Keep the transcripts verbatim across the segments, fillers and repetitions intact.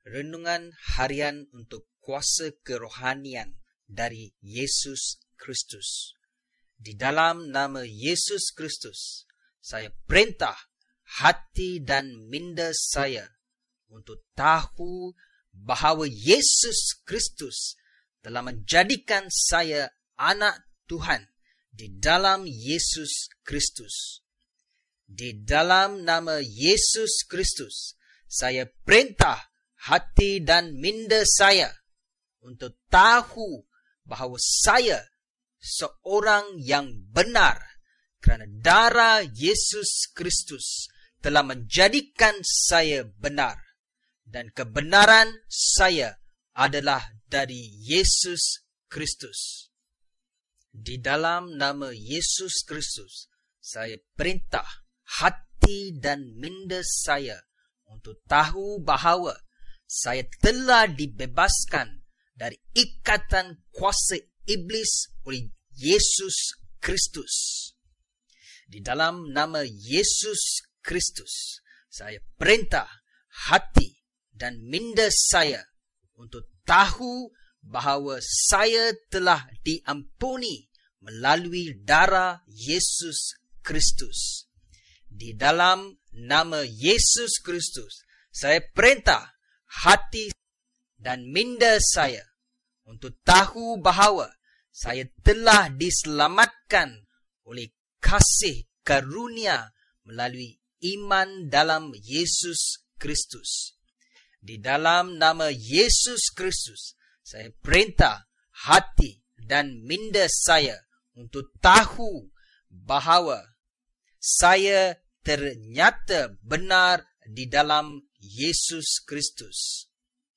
Renungan harian untuk kuasa kerohanian dari Yesus Kristus. Di dalam nama Yesus Kristus, saya perintah hati dan minda saya untuk tahu bahawa Yesus Kristus telah menjadikan saya anak Tuhan di dalam Yesus Kristus. Di dalam nama Yesus Kristus, saya perintah hati dan minda saya untuk tahu bahawa saya seorang yang benar kerana darah Yesus Kristus telah menjadikan saya benar, dan kebenaran saya adalah dari Yesus Kristus. Di dalam nama Yesus Kristus, saya perintah hati dan minda saya untuk tahu bahawa saya telah dibebaskan dari ikatan kuasa iblis oleh Yesus Kristus. Di dalam nama Yesus Kristus, saya perintah hati dan minda saya untuk tahu bahawa saya telah diampuni melalui darah Yesus Kristus. Di dalam nama Yesus Kristus, saya perintah hati dan minda saya untuk tahu bahawa saya telah diselamatkan oleh kasih karunia melalui iman dalam Yesus Kristus. Di dalam nama Yesus Kristus, saya perintah hati dan minda saya untuk tahu bahawa saya ternyata benar di dalam Yesus Kristus.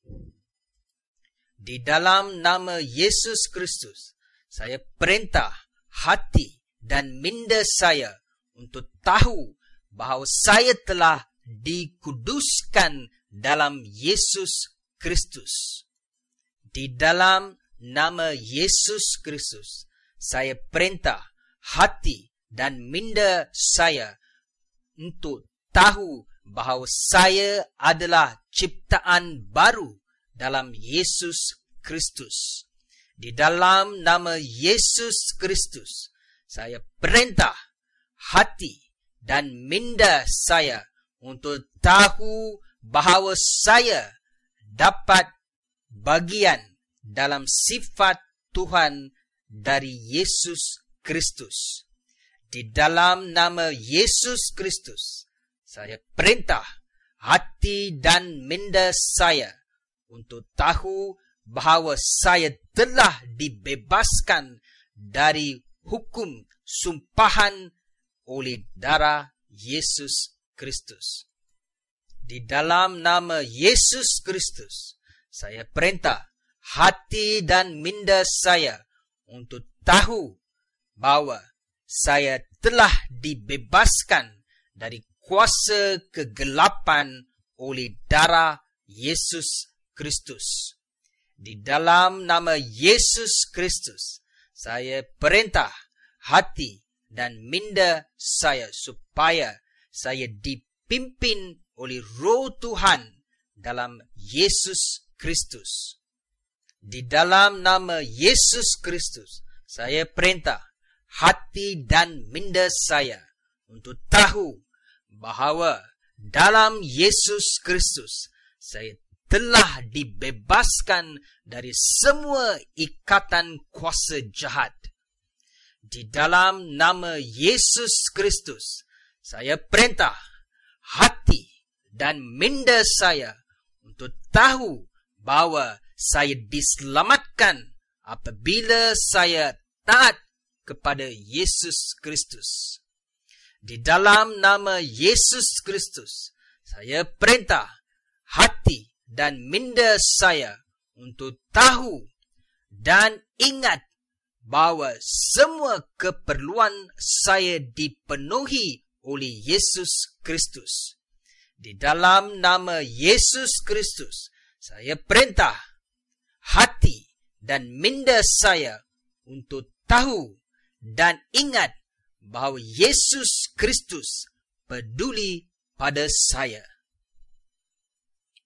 Di dalam nama Yesus Kristus, saya perintah hati dan minda saya untuk tahu bahawa saya telah dikuduskan dalam Yesus Kristus. Di dalam nama Yesus Kristus, saya perintah hati dan minda saya untuk tahu bahawa saya adalah ciptaan baru dalam Yesus Kristus. Di dalam nama Yesus Kristus, saya perintah hati dan minda saya untuk tahu bahawa saya dapat bagian dalam sifat Tuhan dari Yesus Kristus. Di dalam nama Yesus Kristus, saya perintah hati dan minda saya untuk tahu bahawa saya telah dibebaskan dari hukum sumpahan oleh darah Yesus Kristus. Di dalam nama Yesus Kristus, saya perintah hati dan minda saya untuk tahu bahawa saya telah dibebaskan dari kuasa kegelapan oleh darah Yesus Kristus. Di dalam nama Yesus Kristus, saya perintah hati dan minda saya supaya saya dipimpin oleh Roh Tuhan dalam Yesus Kristus. Di dalam nama Yesus Kristus, saya perintah hati dan minda saya untuk tahu bahawa dalam Yesus Kristus saya telah dibebaskan dari semua ikatan kuasa jahat. Di dalam nama Yesus Kristus, saya perintah hati dan minda saya untuk tahu bahawa saya diselamatkan apabila saya taat kepada Yesus Kristus. Di dalam nama Yesus Kristus, saya perintah hati dan minda saya untuk tahu dan ingat bahawa semua keperluan saya dipenuhi oleh Yesus Kristus. Di dalam nama Yesus Kristus, saya perintah hati dan minda saya untuk tahu dan ingat bahawa Yesus Kristus peduli pada saya.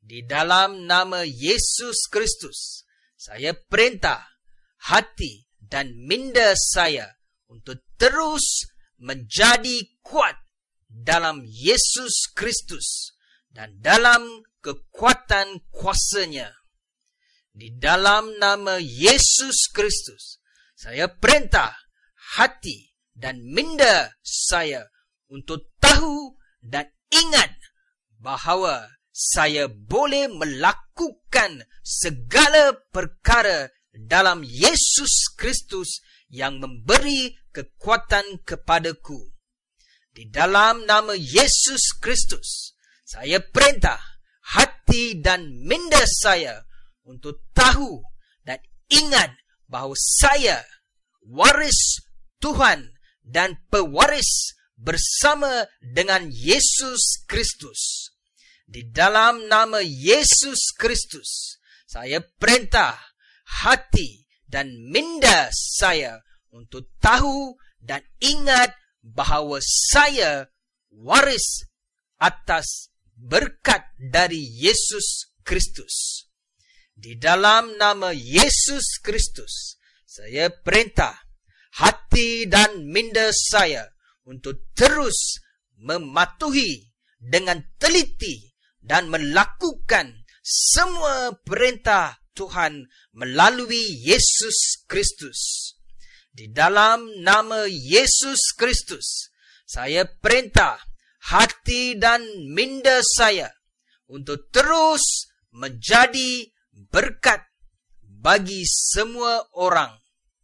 Di dalam nama Yesus Kristus, saya perintah hati dan minda saya untuk terus menjadi kuat dalam Yesus Kristus dan dalam kekuatan kuasa-Nya. Di dalam nama Yesus Kristus, saya perintah hati dan minda saya untuk tahu dan ingat bahawa saya boleh melakukan segala perkara dalam Yesus Kristus yang memberi kekuatan kepadaku. Di dalam nama Yesus Kristus, saya perintah hati dan minda saya untuk tahu dan ingat bahawa saya waris Tuhan dan pewaris bersama dengan Yesus Kristus. Di dalam nama Yesus Kristus, saya perintah hati dan minda saya untuk tahu dan ingat bahawa saya waris atas berkat dari Yesus Kristus. Di dalam nama Yesus Kristus, saya perintah hati dan minda saya untuk terus mematuhi dengan teliti dan melakukan semua perintah Tuhan melalui Yesus Kristus. Di dalam nama Yesus Kristus, saya perintah hati dan minda saya untuk terus menjadi berkat bagi semua orang.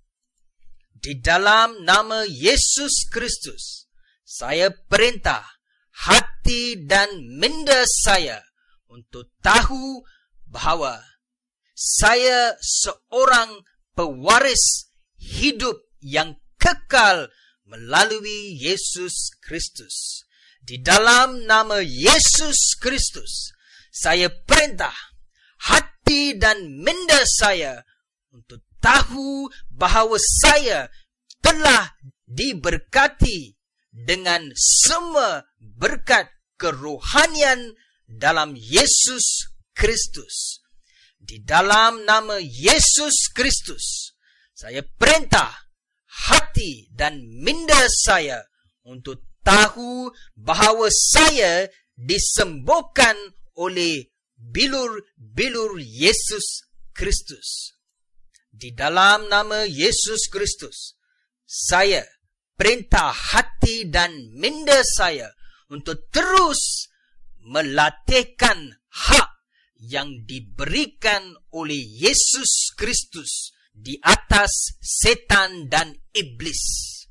Di dalam nama Yesus Kristus, saya perintah hati dan minda saya untuk tahu bahawa saya seorang pewaris hidup yang kekal melalui Yesus Kristus. Di dalam nama Yesus Kristus, saya perintah hati dan minda saya untuk tahu bahawa saya telah diberkati dengan semua berkat kerohanian dalam Yesus Kristus. Di dalam nama Yesus Kristus, saya perintah hati dan minda saya untuk tahu bahawa saya disembuhkan oleh bilur-bilur Yesus Kristus. Di dalam nama Yesus Kristus, saya perintah hati dan minda saya untuk terus melatihkan hak yang diberikan oleh Yesus Kristus di atas setan dan iblis.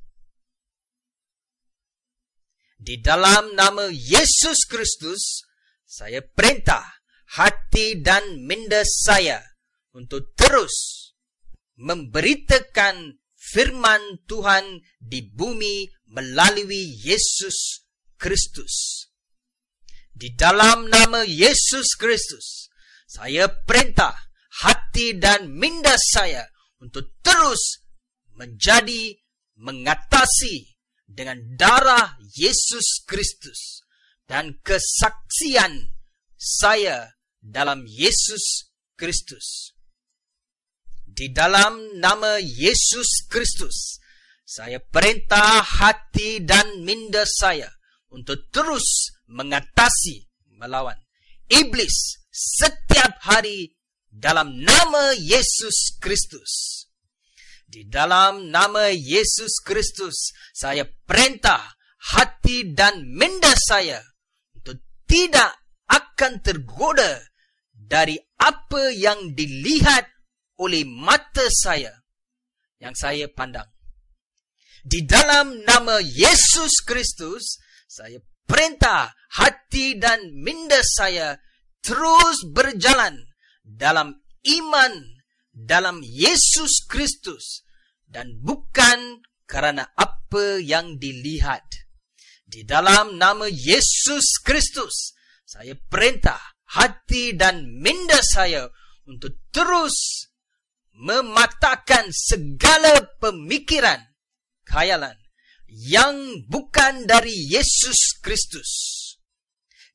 Di dalam nama Yesus Kristus, saya perintah hati dan minda saya untuk terus memberitakan firman Tuhan di bumi melalui Yesus Kristus. Di dalam nama Yesus Kristus, saya perintah hati dan minda saya untuk terus menjadi mengatasi dengan darah Yesus Kristus dan kesaksian saya dalam Yesus Kristus. Di dalam nama Yesus Kristus, saya perintah hati dan minda saya untuk terus mengatasi, melawan iblis setiap hari dalam nama Yesus Kristus. Di dalam nama Yesus Kristus, saya perintah hati dan minda saya untuk tidak akan tergoda dari apa yang dilihat oleh mata saya, yang saya pandang. Di dalam nama Yesus Kristus, saya perintah hati dan minda saya terus berjalan dalam iman dalam Yesus Kristus dan bukan karena apa yang dilihat. Di dalam nama Yesus Kristus, saya perintah hati dan minda saya untuk terus mematahkan segala pemikiran, khayalan yang bukan dari Yesus Kristus.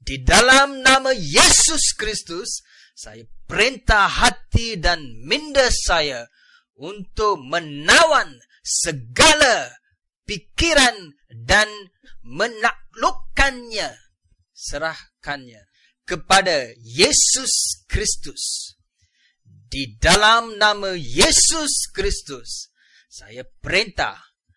Di dalam nama Yesus Kristus, saya perintah hati dan minda saya untuk menawan segala pikiran dan menaklukkannya, serahkannya kepada Yesus Kristus. Di dalam nama Yesus Kristus, saya perintah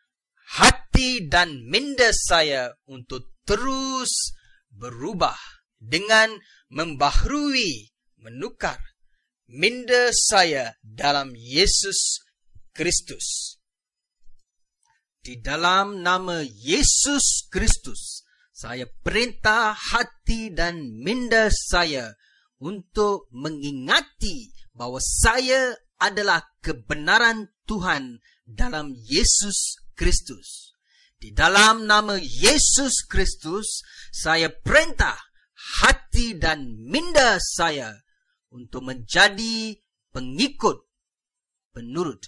hati dan minda saya untuk terus berubah dengan membaharui, menukar minda saya dalam Yesus Kristus. Di dalam nama Yesus Kristus, saya perintah hati dan minda saya untuk mengingati bahawa saya adalah kebenaran Tuhan dalam Yesus Kristus. Di dalam nama Yesus Kristus, saya perintah hati dan minda saya untuk menjadi pengikut, penurut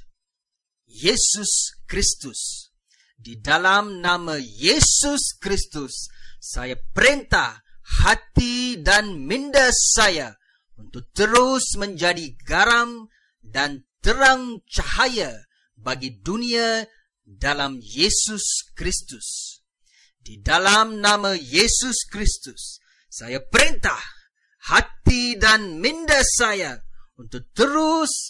Yesus Kristus. Di dalam nama Yesus Kristus, saya perintah hati dan minda saya untuk terus menjadi garam dan terang cahaya bagi dunia dalam Yesus Kristus. Di dalam nama Yesus Kristus, saya perintah hati dan minda saya untuk terus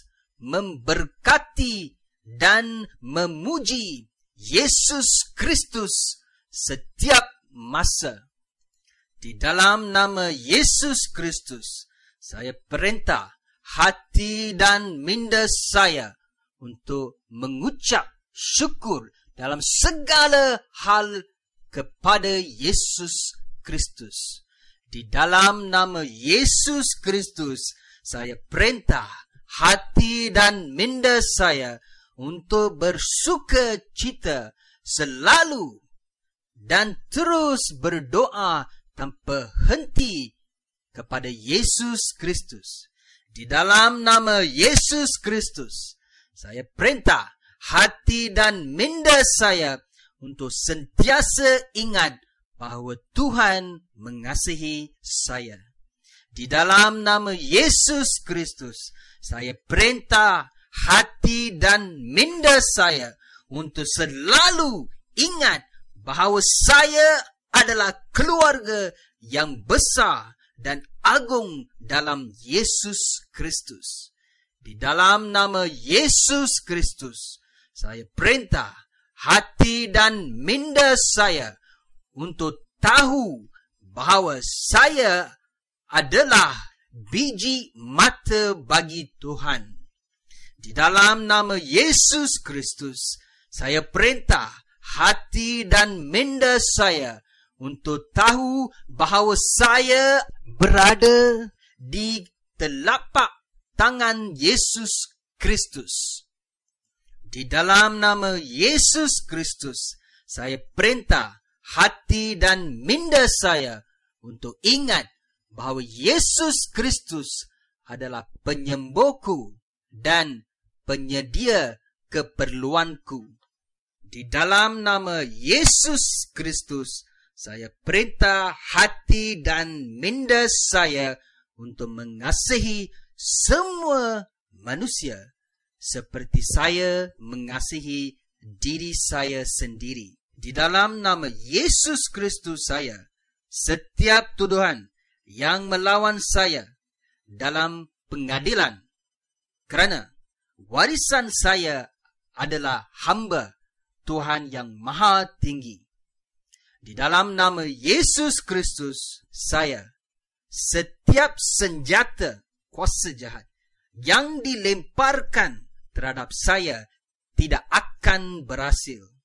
memberkati dan memuji Yesus Kristus setiap masa. Di dalam nama Yesus Kristus, saya perintah hati dan minda saya untuk mengucap syukur dalam segala hal kepada Yesus Kristus. Di dalam nama Yesus Kristus, saya perintah hati dan minda saya untuk bersuka cita selalu dan terus berdoa tanpa henti kepada Yesus Kristus. Di dalam nama Yesus Kristus, saya perintah hati dan minda saya untuk sentiasa ingat bahawa Tuhan mengasihi saya. Di dalam nama Yesus Kristus, saya perintah hati dan minda saya untuk selalu ingat bahawa saya adalah keluarga yang besar dan agung dalam Yesus Kristus. Di dalam nama Yesus Kristus, saya perintah hati dan minda saya untuk tahu bahawa saya adalah biji mata bagi Tuhan. Di dalam nama Yesus Kristus, saya perintah hati dan minda saya untuk tahu bahawa saya berada di telapak tangan Yesus Kristus. Di dalam nama Yesus Kristus, saya perintah hati dan minda saya untuk ingat bahawa Yesus Kristus adalah penyembuhku dan penyedia keperluanku. Di dalam nama Yesus Kristus, saya perintah hati dan minda saya untuk mengasihi semua manusia seperti saya mengasihi diri saya sendiri. Di dalam nama Yesus Kristus saya, setiap tuduhan yang melawan saya dalam pengadilan, kerana warisan saya adalah hamba Tuhan yang Maha Tinggi. Di dalam nama Yesus Kristus saya, setiap senjata kuasa jahat yang dilemparkan terhadap saya tidak akan berhasil.